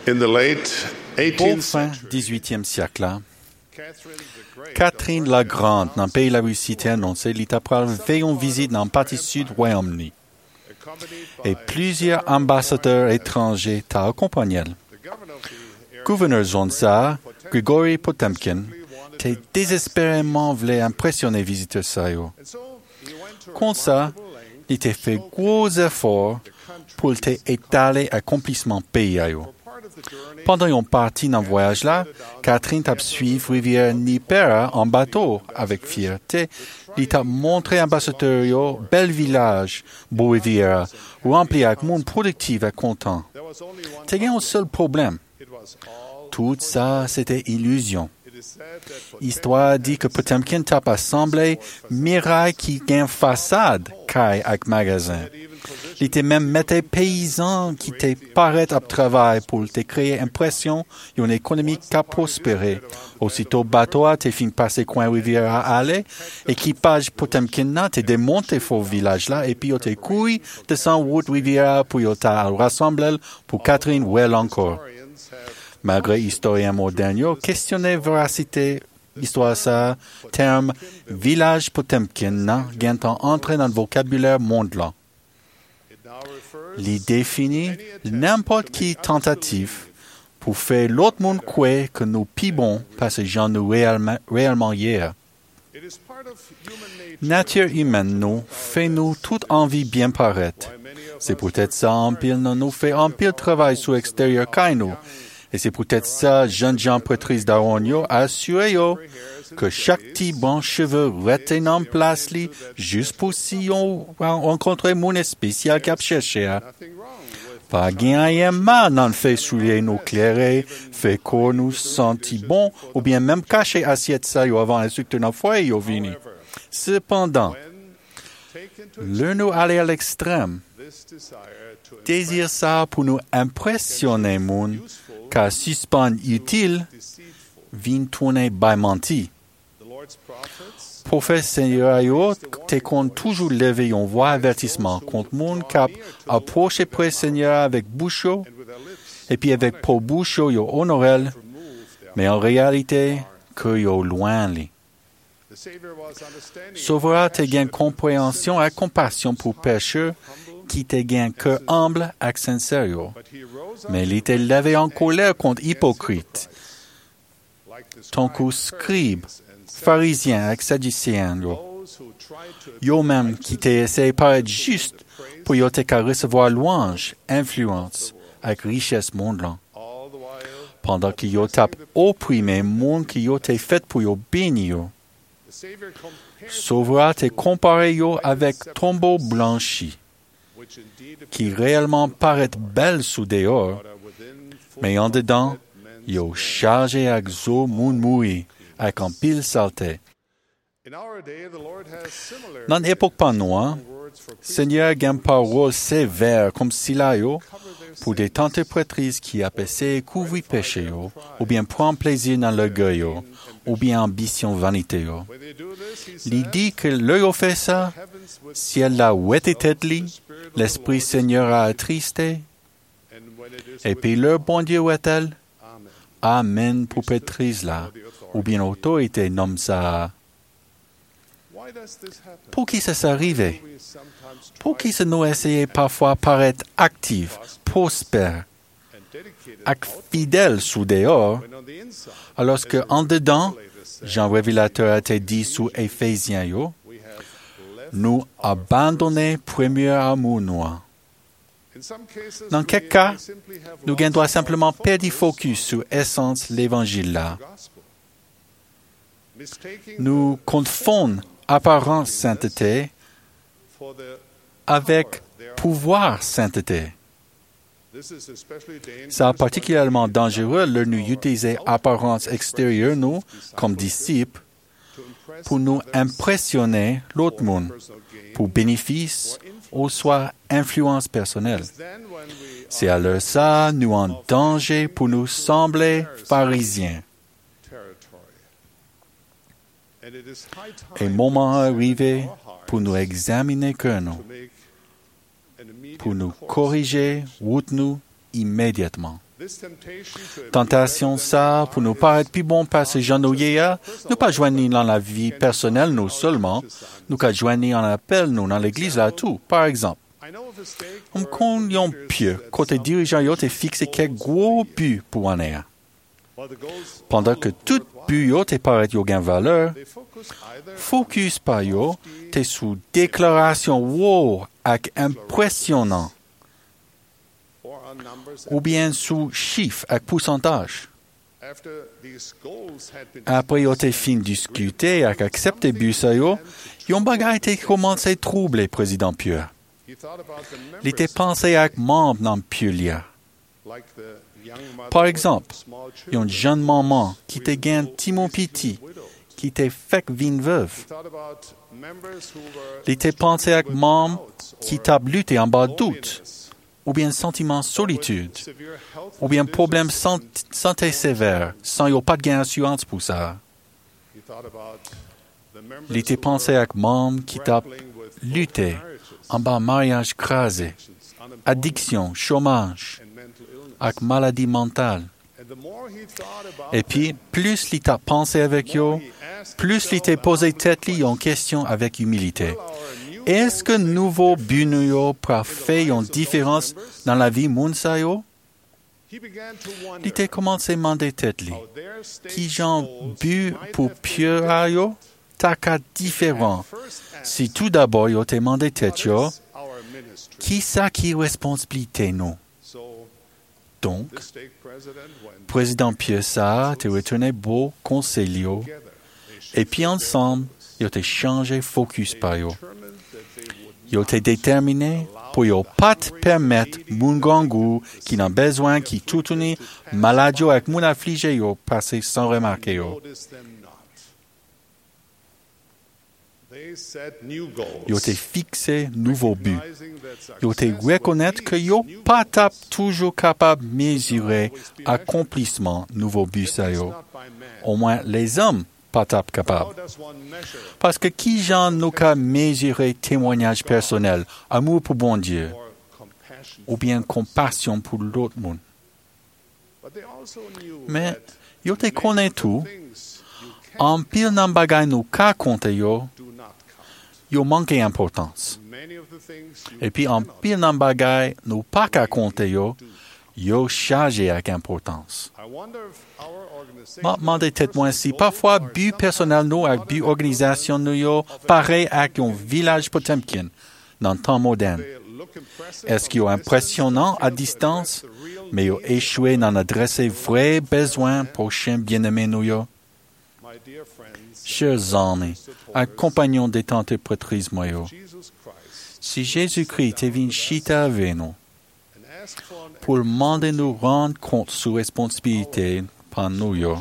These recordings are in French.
In the late Au 18th fin century, 18e siècle, Catherine the Great Catherine la Grande, dans le pays de la Russie, a annoncé qu'il fait une visite dans la partie sud du Royaume-Uni. Et plusieurs ambassadeurs étrangers t'ont accompagné. Le gouverneur zone tsar, Grigory Potemkin, t'a désespérément voulu impressionner les visiteurs sérieux. Comme ça, il t'a fait gros efforts pour t'étaler accomplissement pays. Pendant une partie dans le voyage-là, Catherine t'a suivi rivière Dnipro en bateau avec fierté. Il t'a montré ambassadeur bel village, beau rivière, rempli avec monde productif et content. T'as un seul problème. Tout ça, c'était illusion. L'histoire dit que Potemkin t'a assemblé miraille qui gagne façade, caille avec magasin. Il était même metté paysan qui t'est paraît à travail pour te créer impression d'une économie qui a prospéré. Aussitôt bateau t'es fin passer coin rivière à aller, équipage Potemkin t'es démonté faux village là et puis t'es couille descend route rivière pour t'as rassembler pour Catherine well encore. Malgré historiens modernes, questionner véracité, histoire ça, terme village Potemkin, gagne entré dans le vocabulaire mondial. Il définit n'importe qui tentative pour faire l'autre monde croire que nous pibons parce que j'en nous réellement hier. Nature humaine nous fait nous toute envie bien paraître. C'est peut-être ça en pile nous fait en pile travail sur l'extérieur qu'à nous. Et c'est peut-être ça, jeune Jean Patrice d'Aronio a assuré que chaque petit bon cheveu reste en place li, juste pour si on rencontrer mon spécial qui a cherché. Pas gain mal dans le fait souiller nos clairés, fait qu'on nous sentit bon, ou bien même cacher assiette ça avant l'instructeur dans le foyer au vini. Cependant, le nous aller à l'extrême, désir ça pour nous impressionner moun, car suspend utile, vient tourner by menti. Prophète Seigneur, t'es qu'on toujours levé une voix avertissement contre moun cap approcher près Seigneur avec bouchot, et puis avec pour bouchot yo honorel, mais en réalité, que yo loin li. Sauvera te gain compréhension et compassion pour pécheurs qui te gain cœur humble et sincère. Mais il te levé en colère contre hypocrite. Ton coup scribe, pharisien et sadducéen. Yo même qui te essaye paraître juste pour yo te recevoir louange, influence avec richesse mondiale. Pendant que yo tape opprimé monde qui yo te fait pour yo bénir. Sauvera te comparer yo avec tombeau blanchi, qui réellement paraît belle sous dehors, mais en dedans, yo chargé avec zo moun moui, avec un pile saleté. Dans l'époque panois, Seigneur gagne parole sévère comme Silayo pour des interprétrices qui appellent couvrir péché ou bien prendre plaisir dans l'orgueil ou bien ambition vanité. Il dit que l'œil fait ça, si elle l'a ouetté tête li, l'Esprit Seigneur a attristé, et puis leur bon Dieu ouet-elle, Amen pour pétrise là, ou bien autorité nomme ça. Pour qui ça s'arrive? Pour qui ça nous essaye parfois paraître actif, prospère, fidèle sous dehors, alors que en dedans, Jean Révélateur a été dit sous Éphésiens, nous abandonner premier amour noir. Dans quelques cas, nous doit simplement perdre focus sur l'essence de l'évangile là. Nous confondons apparence sainteté avec pouvoir sainteté. C'est particulièrement dangereux de nous utiliser apparence extérieure, nous, comme disciples, pour nous impressionner l'autre monde, pour bénéfice ou soit influence personnelle. C'est alors ça, nous en danger pour nous sembler pharisiens. Et moment arrivé pour nous examiner que nous, pour nous corriger, route nous immédiatement. Tentation ça, pour nous paraître plus bon par ces gens nous pas joindre dans la vie personnelle, nous seulement, nous qu'à joindre en appel, nous, dans l'église, là, tout. Par exemple, on connaît pieux, côté dirigeant, il a fixé quelques gros buts pour en air. Pendant que tout but yo te paraît yo gain valeur, focus par yo te sous déclaration wow ak impressionnant ou bien sous chiffre ak pourcentage. Après yo te fin discuter ak accepter but sa yo, yon bagay te commencé troubler président Pierre. Il te pensé ak membre dans Pierre. Par exemple, il y a une jeune maman qui te gagne Timon Petit, qui te fait vin veuve. Il te pensé avec membre qui t'a lutté en bas doute, ou bien sentiment de solitude, ou bien problème santé sévère, sans y a pas de gain assurance pour ça. Il te pensé avec membre qui t'a lutté en bas mariage crasé, addiction, chômage, avec maladie mentale. Et puis, plus il t'a pensé avec yo, plus il t'a posé tête li en question avec humilité. Est-ce que nouveau but yo peut faire une différence dans la vie moun sa yo? Il t'a commencé à demander tête li. Qui j'en but pour pire yo? T'as qu'à différent. Si tout d'abord yo t'a demandé tête yo, qui ça qui responsabilité nous? Donc, président Pierre Sarr te retourné beau conseil et puis ensemble, ils ont changé focus par yo. Ils ont déterminé pour yo pas permettre moun gangou qui n'a besoin qui tout tourner malade avec moun affligé yo passer sans remarquer yo. Ils ont fixé nouveau but. Ils ont reconnaître que yo pas toujours capable de mesurer accomplissement nouveau but ça yo. Au moins les hommes pas capable. Parce que qui j'en nous qu'à mesurer témoignage personnel, amour pour bon Dieu, ou bien compassion pour l'autre monde. Mais yo te connaît tout. En pile nan bagay nous ka compte yo manque d'importance. Et puis en pile nan bagay nous pas ka compte yo chargé avec importance. Ma demande tête moi si parfois but personnel nous avec but organisation nous yo pareil avec un village Potemkin dans le temps moderne. Est-ce qu'il est impressionnant à distance, mais il a échoué dans adresser vrais besoins prochains bien-aimés nous yo? Chers amis, compagnons des interprétrices moyo, si Jésus-Christ est venu chita avec nous, pour demander nous rendre compte sous responsabilité par nous yo,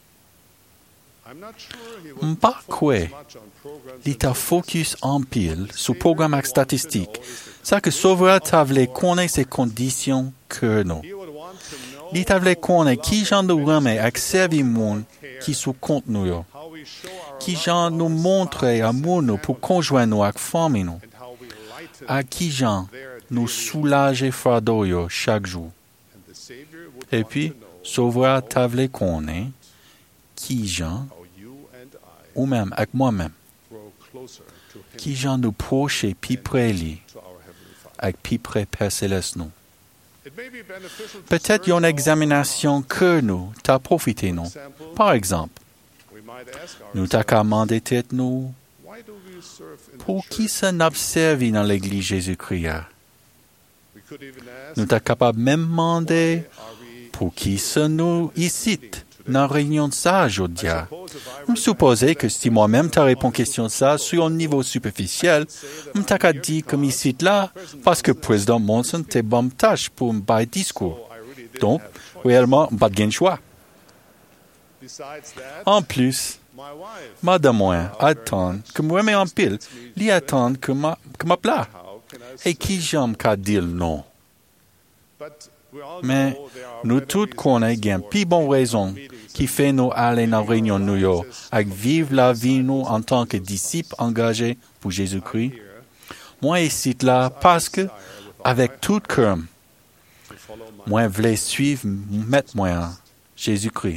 m'pas quoi, il t'a focus en pile sur programme avec statistique, ça que sauvera t'avait connaît ces conditions que nous. Il t'avait connaît qui j'en nous remet avec servir monde qui sous compte nous yo. Qui j'en nous montre amour nous pour conjoindre nous avec famille nous. À qui j'en nous soulager fardeau yo chaque jour. Et puis, sauvera t'avle connaît qui j'en ou même avec moi-même. Qui j'en nous proche puis près li avec puis près Père Céleste nous. Peut-être une examination que nous t'as profité nous. Par exemple, nous t'as commandé tête nous. Pour qui ça n'a servi dans l'église Jésus-Christ? Nous t'as capable même demander pour qui ça nous ici dans la réunion de ça aujourd'hui. Je suppose que si moi-même t'as répondu question de ça sur un niveau superficiel, je t'ai qu'à dire comme ici là parce que président Monson t'es bonne tâche pour me bailler discours. Donc, réellement, pas de choix. En plus, madame moi attend que moi mets en pile, lui attend que ma plat. Et qui j'aime qu'à dire non. Mais nous tous connaissons bien plus bonne raison qui fait nous aller dans la réunion de New York avec vivre la vie nous en tant que disciples engagés pour Jésus-Christ. Moi ici là parce que avec tout cœur Moi voulais suivre Maître moi, Jésus-Christ.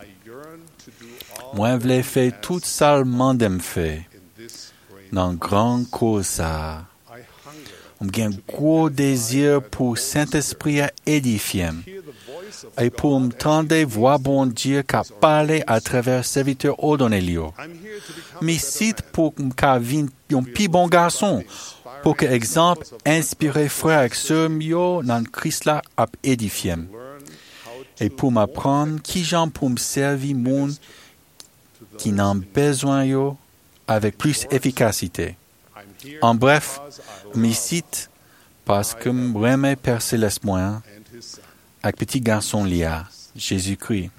Moi voulais faire tout ça le fait dans grand cause ça. J'ai un gros désir pour Saint-Esprit à édifier et pour m'entendre voir bon Dieu qui parle à travers serviteur ordonnelio. Mais c'est pour qu'à vin un plus bon garçon, pour que exemple inspiré frère et sœur mio dans Christ là à édifier. Et pour m'apprendre qui j'en pour me servir monde qui n'en besoin yo avec plus efficacité. En bref, me cite parce que vraiment Père Céleste moi avec petit garçon Lia, Jésus-Christ.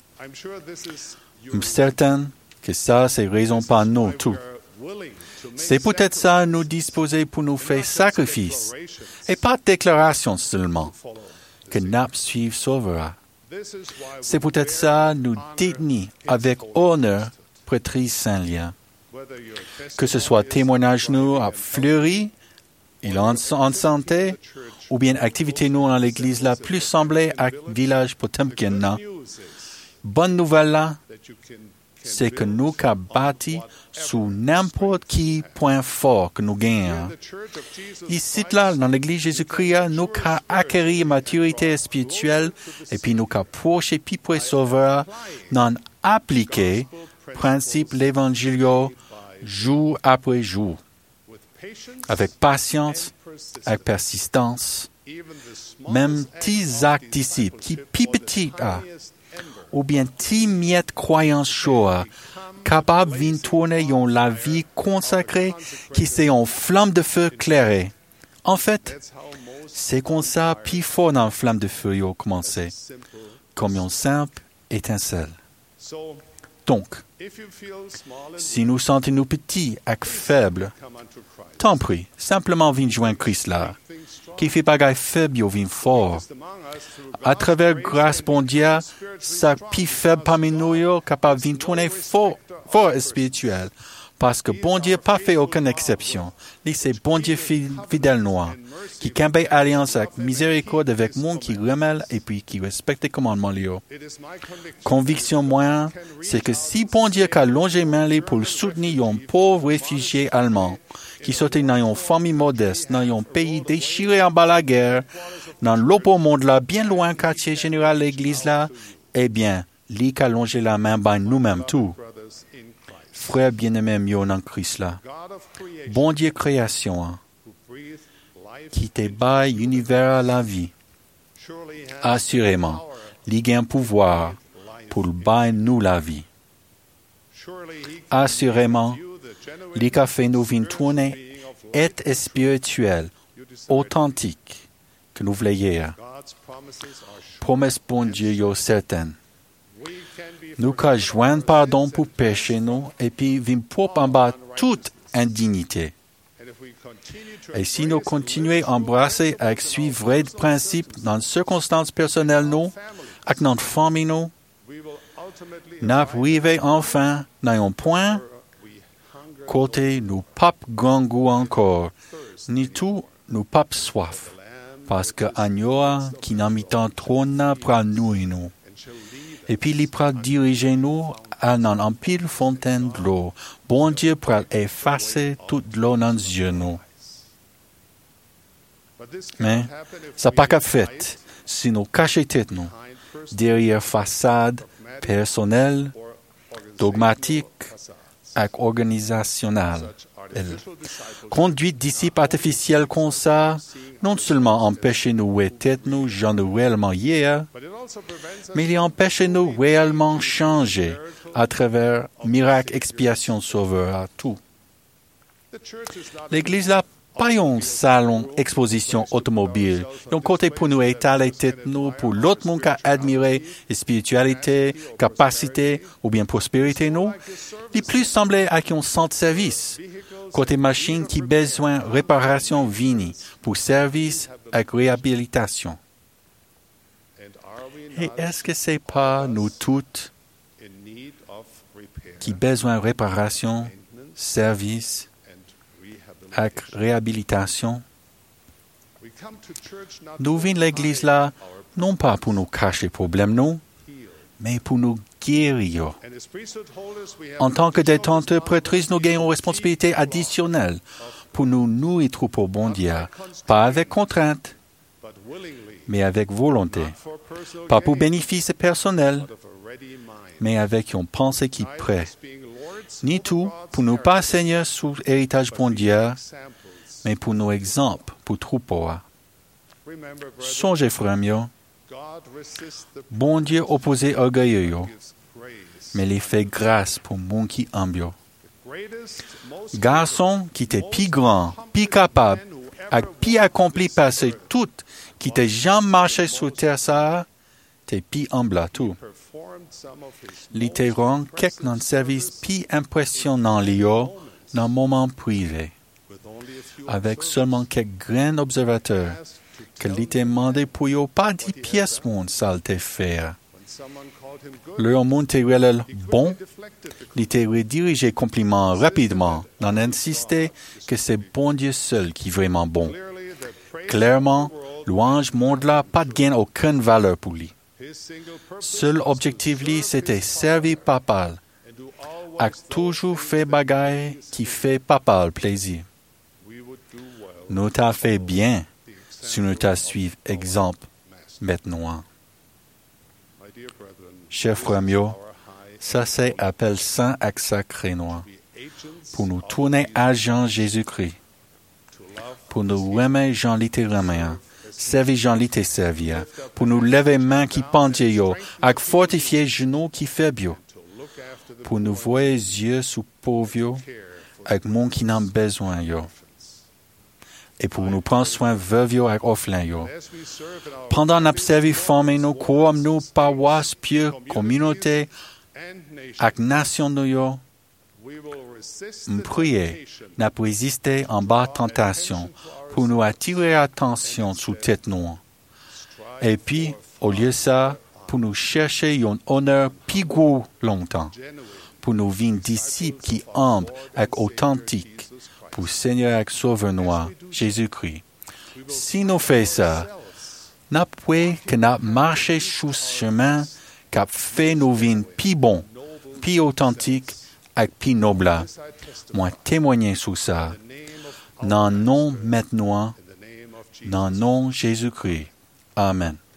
Je suis certain que ça, c'est raison par nous tout. C'est peut-être ça nous disposer pour nous faire sacrifice, et pas déclaration seulement, que nous suivre sauvera. C'est peut-être ça nous détenir avec honneur prêtrise Saint-Lien. Que ce soit témoignage nous à fleuri, il en santé, ou bien activité nous dans l'église la plus semblée à village Potemkin. Bonne nouvelle là, c'est que nous qu'a bâti sous n'importe qui point fort que nous gagnons. Ici là, dans l'église Jésus-Christ, nous qu'a acquérir maturité spirituelle et puis nous qu'a proché puis pour sauveur, dans appliquer principe l'évangile jour après jour, avec patience, avec persistance, même petits actes disciples qui petit ou bien petits miettes croyances chaudes, capables de tourner la vie consacrée qui c'est en flamme de feu clairée. En fait, c'est comme ça, puis fort dans la flamme de feu a commencé, comme une simple étincelle. Donc, si nous sentons-nous petits et faibles, tant pis, simplement viens joindre Christ là, qui fait bagaille faible ou vient fort. À travers grâce bon Dieu, ça plus faible parmi nous, capable de tourner fort et spirituel. Parce que bon Dieu pas fait aucune exception. Lui, c'est bon Dieu fidèle noir, qui campe alliance avec miséricorde avec monde qui remêle et puis qui respecte les commandements Léo. Conviction moyenne, c'est que si bon Dieu a longé main pour soutenir un pauvre réfugié allemand, qui sortait dans une famille modeste, dans un pays déchiré en bas la guerre, dans l'autre monde là, bien loin quartier général l'église là, eh bien, lui a longé la main par nous-mêmes tout. Frères bien-aimés mieux dans Christ là, bon Dieu création, qui te baille l'univers à la vie, assurément, il a un pouvoir pour bailler nous la vie. Assurément, il a fait nous vivre tourner et spirituel, authentique, que nous voulons hier. Promesse bon Dieu est certaine. Nous qu'à joindre pardon pour pécher nous et puis vim pour en bas toute indignité. Et si nous continuons à embrasser et suivre vrais principes dans les circonstances personnelles nous, avec notre famille nous, nous arrivons enfin dans un point côté nous pas grand goût encore, ni tout nous pas soif, parce que agneau qui n'a mis tant trop n'a pas nous et nous. Et puis, il pourra diriger nous à un pile fontaine de l'eau. Bon Dieu pourra effacer toute l'eau dans les yeux nous. Mais, ça n'a pas qu'à fait si nous cachons tête nous derrière façade personnelle, dogmatique et organisationnelle. Conduite disciple artificielle comme ça, non seulement empêcher nous de tête nous, j'en ai réellement hier, mais il empêche nous réellement changer à travers miracle, expiation, sauveur à tout. L'Église n'a pas un salon exposition automobile. Un côté pour nous étaler tête nous, pour l'autre monde qu'à admirer spiritualité, capacité ou bien prospérité nous, il plus semblait à un centre service. Côté machine qui besoin réparation vini pour service et réhabilitation. Et est-ce que c'est pas nous toutes qui besoin réparation, service et réhabilitation? Nous venons à l'Église là, non pas pour nous cacher les problèmes, non, mais pour nous guérir. En tant que détenteurs prêtrices, nous gagnons une responsabilité additionnelle pour nous nourrir pour bon Dieu, pas avec contrainte, mais avec volonté, pas pour bénéfice personnel, mais avec une pensée qui prête. Ni tout pour nous pas Seigneur sous héritage bon Dieu, mais pour nos exemples, pour troupeau. Songez, frères mieux, bon Dieu opposé orgueilleux, mais les fait grâce pour mon qui humble. Garçon qui était plus grand, plus capable, plus accompli par ce tout, qui t'est jamais marché sur terre ça, t'es plus humble à tout. Littéralement, quelques dans service plus impressionnant Léo dans un moment privé, avec seulement quelques grains observateurs, que l'était demandé pour eux pas 10 pièces monde ça le faire. Leur monde était bon, l'était redirigé compliment rapidement, n'en insister que c'est bon Dieu seul qui est vraiment bon. Clairement, louange monde là pas de gain aucune valeur pour lui. Seul objectif lui c'était servir papa, a toujours fait bagaille qui fait papa le plaisir. Nous t'a fait bien si nous t'a suivi exemple maintenant. Chers frères mieux, ça c'est appel saint et sacré noir. Pour nous tourner à Jean Jésus-Christ. Pour nous aimer Jean littéralement. Servir Jean litté servir. Pour nous lever main qui pendent yo. Avec fortifier genoux qui fait bio. Pour nous voir yeux sous pauvre avec mon qui n'en besoin yo. Et pour nous prendre soin veuve yo avec orphelin yo. Pendant n'observer former nos corps, nos paroisses, pieux, communautés, avec nation nous yo, prier, n'a pas résister en bas tentation, pour nous attirer attention sous tête nous. Et puis, au lieu de ça, pour nous chercher un honneur plus gros longtemps, pour nous vivre disciples qui humbles et authentiques, pour Seigneur et Sauveur noir, Jésus-Christ. Si nous faisons ça, n'a pas que n'a marché sur ce chemin qu'a fait nos vies plus bons, plus authentiques et plus nobles. Moi, témoigner sur ça. Dans le nom maintenant, dans le nom Jésus-Christ. Amen.